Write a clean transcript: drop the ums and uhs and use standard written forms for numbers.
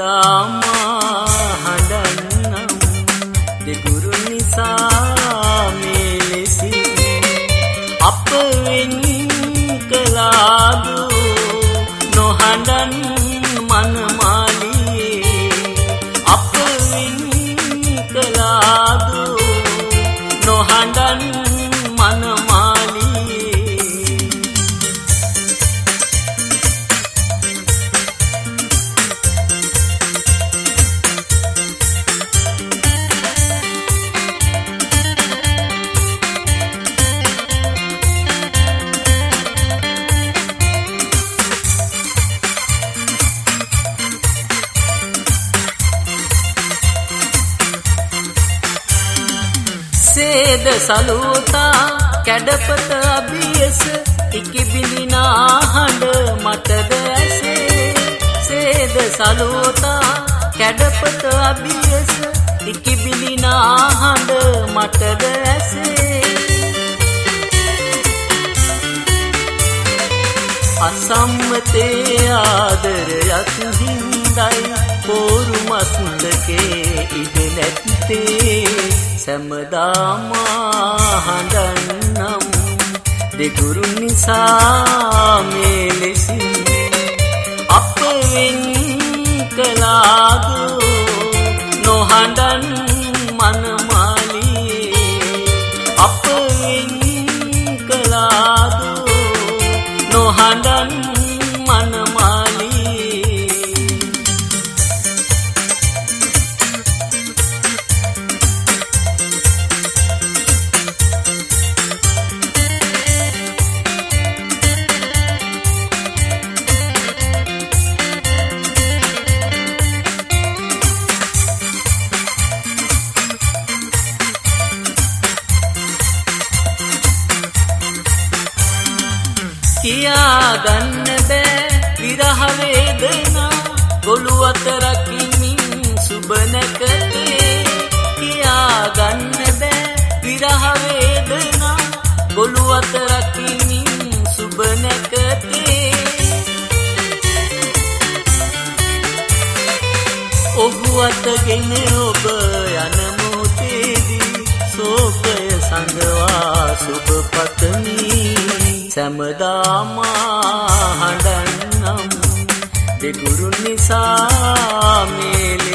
සැමදාම හඬන්නම් දෙගුරු නිසා මේ ලෙසින් අප වෙන් කළාදු නොහඬන් මනමාලියේ අප වෙන් කළාදු නොහඬන් සේද සලූතා කැඩපත අභියස ඉකිබිඳිනා හඬ මටද ඇසේ සේද සලූතා කැඩපත අභියස ඉකිබිඳිනා හඬ මටද ඇසේ අසම්මතේ ආදරයත් හින්දයි පෝරු මස්තකේ ඉඩ නැත්තේ සැමදාම හඬන්නම් දෙගුරු නිසා මේ ලෙසින් අප වෙන් කළාදු නොහඬන් මනමාලියේ අප වෙන් කළාදු නොහඬන් කියා ගන්න බෑ විරහ වේදනා ගොළු අතරකින් සුබ නැකතේ කියා ගන්න බෑ විරහ වේදනා ගොළු අතරකින් සුබ නැකතේ ඔහු අතගෙන ඔබ යන මොහොතේදී සෝකය සංගවා සුබ පතමි සැමදාම හඬන්නම් දෙගුරු නිසා මේ